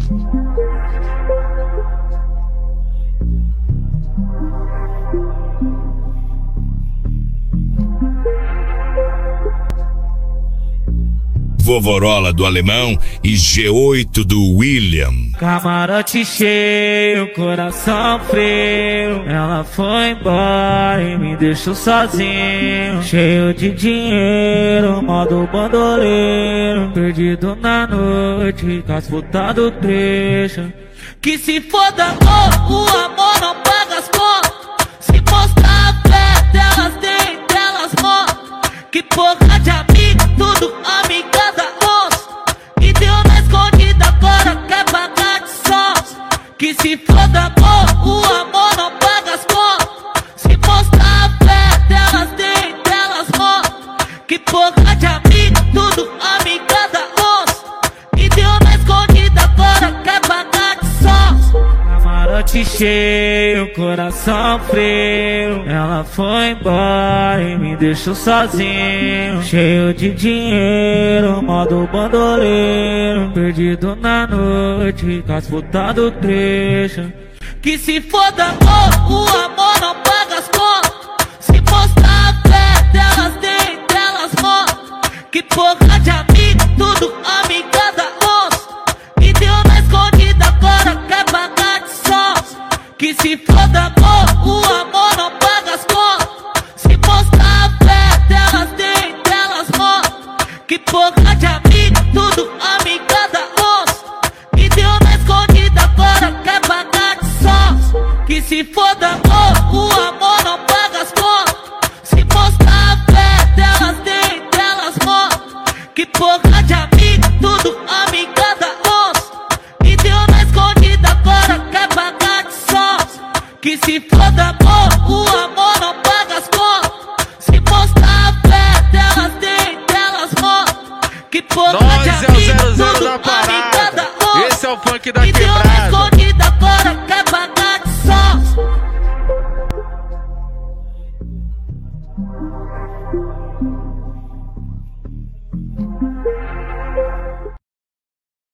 Vovorola do Alemão e G8 do William. Camarote cheio, coração frio. Ela foi embora e me deixou sozinho, cheio de dinheiro, modo bandoleiro, perdido na noite, com as putas do trecho. Que se foda amor, o amor não paga as contas. Se mostrar a fé delas, tem delas mortas. Que porra de amigo, tudo amiga da onça. E deu na escondida, agora quer pagar de sons. Que se foda amor, o amor não paga as contas. Se mostrar a fé delas, tem delas mortas. Que porra de amigo, tudo amiga da onça. E deu na escondida, agora quer pagar de sons. Camarote cheio, coração frio. Ela foi embora e me deixou sozinho, cheio de dinheiro, modo bandoleiro, perdido na noite, com as putas do trecho. Que se foda amor, o amor não paga as contas. Se mostrar a fé delas, tem delas mortas. Que porra de amigo, tudo